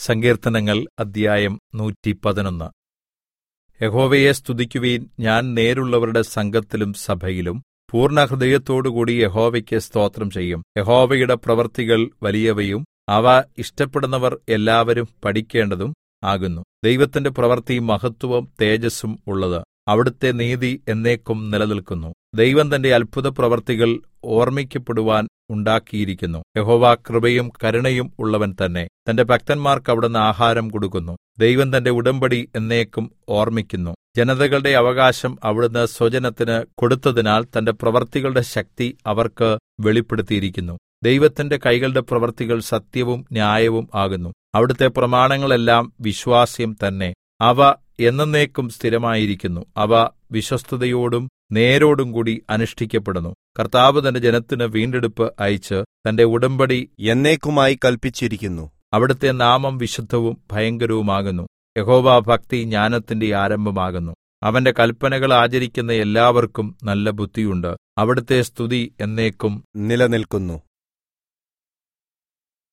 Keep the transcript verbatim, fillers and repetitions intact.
സങ്കീർത്തനങ്ങൾ അദ്ധ്യായം നൂറ്റി പതിനൊന്ന്. യഹോവയെ സ്തുതിക്കുവിൻ, ഞാൻ നേരുള്ളവരുടെ സംഘത്തിലും സഭയിലും പൂർണ്ണഹൃദയത്തോടുകൂടി യഹോവയ്ക്ക് സ്തോത്രം ചെയ്യും. യഹോവയുടെ പ്രവൃത്തികൾ വലിയവയും അവ ഇഷ്ടപ്പെടുന്നവർ എല്ലാവരും പഠിക്കേണ്ടതും ആകുന്നു. ദൈവത്തിന്റെ പ്രവൃത്തി മഹത്വവും തേജസ്സും ഉള്ളത്. അവിടുത്തെ നീതി എന്നേക്കും നിലനിൽക്കുന്നു. ദൈവം തന്റെ അത്ഭുതപ്രവൃത്തികൾ ഓർമ്മിക്കപ്പെടുവാൻ ഉണ്ടാക്കിയിരിക്കുന്നു. യഹോവ കൃപയും കരുണയും ഉള്ളവൻ തന്നെ. തന്റെ ഭക്തന്മാർക്ക് അവിടുന്ന് ആഹാരം കൊടുക്കുന്നു. ദൈവം തന്റെ ഉടമ്പടി എന്നേക്കും ഓർമ്മിക്കുന്നു. ജനതകളുടെ അവകാശം അവിടുന്ന് സ്വജനത്തിന് കൊടുത്തതിനാൽ തന്റെ പ്രവൃത്തികളുടെ ശക്തി അവർക്ക് വെളിപ്പെടുത്തിയിരിക്കുന്നു. ദൈവത്തിന്റെ കൈകളുടെ പ്രവൃത്തികൾ സത്യവും ന്യായവും ആകുന്നു. അവിടുത്തെ പ്രമാണങ്ങളെല്ലാം വിശ്വാസ്യം തന്നെ. അവ എന്നെന്നേക്കും സ്ഥിരമായിരിക്കുന്നു. അവ വിശ്വസ്തതയോടും നേരോടും കൂടി അനുഷ്ഠിക്കപ്പെടുന്നു. കർത്താവ് തന്റെ ജനത്തിന് വീണ്ടെടുപ്പ് അയച്ച് തന്റെ ഉടമ്പടി എന്നേക്കുമായി കല്പിച്ചിരിക്കുന്നു. അവിടുത്തെ നാമം വിശുദ്ധവും ഭയങ്കരവുമാകുന്നു. യഹോവാഭക്തി ജ്ഞാനത്തിന്റെ ആരംഭമാകുന്നു. അവന്റെ കല്പനകൾ ആചരിക്കുന്ന എല്ലാവർക്കും നല്ല ബുദ്ധിയുണ്ട്. അവിടുത്തെ സ്തുതി എന്നേക്കും നിലനിൽക്കുന്നു.